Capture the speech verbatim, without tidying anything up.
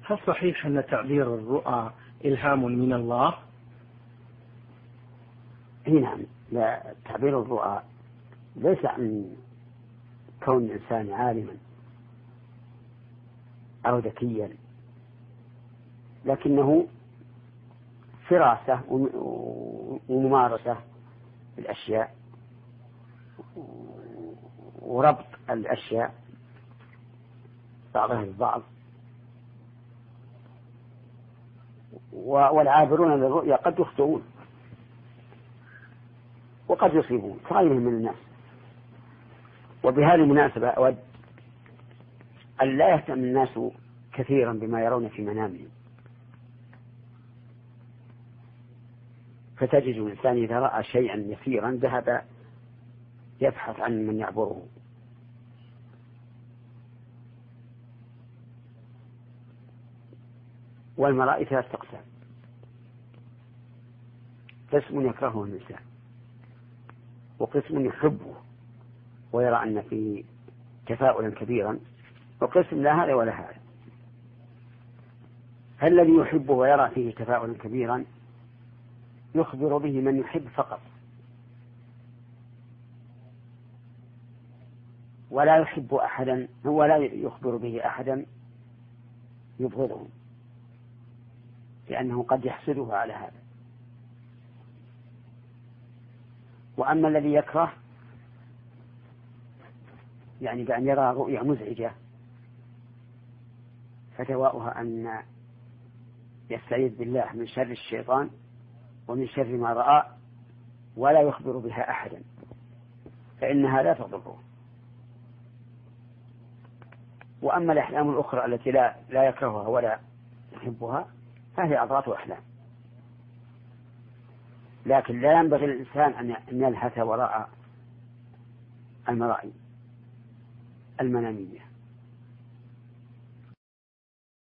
هل صحيح أن تعبير الرؤى إلهام من الله؟ اي نعم، لا، تعبير الرؤى ليس عن كون الإنسان عالما أو ذكيا، لكنه فراسة وممارسة بالأشياء وربط الأشياء بعضها البعض. والعابرون للرؤيا قد يخطئون وقد يصيبون كغيرهم من الناس. وبهذه المناسبة أود أن لا يهتم الناس كثيرا بما يرون في منامهم، فتجد الإنسان إذا رأى شيئا يسيرا ذهب يبحث عن من يعبره. والمرائي ثلاث أقسام: قسم يكرهه الإنسان، وقسم يحبه ويرى أن فيه تفاؤلا كبيرا، وقسم لا هذا ولا هذا. فالذي يحبه ويرى فيه تفاؤلا كبيرا يخبر به من يحب فقط، ولا يحب أحدا، هو لا يخبر به أحدا يبغضه، لأنه قد يحسده على هذا. وأما الذي يكره، يعني بأن يرى رؤيا مزعجة، فدواؤها أن يستعيذ بالله من شر الشيطان ومن شر ما رأى، ولا يخبر بها أحدا، فإنها لا تضره. وأما الأحلام الأخرى التي لا, لا يكرهها ولا يحبها فهي أضغاث أحلام، لكن لا ينبغي للإنسان أن يلهث وراء المرائي المنامية.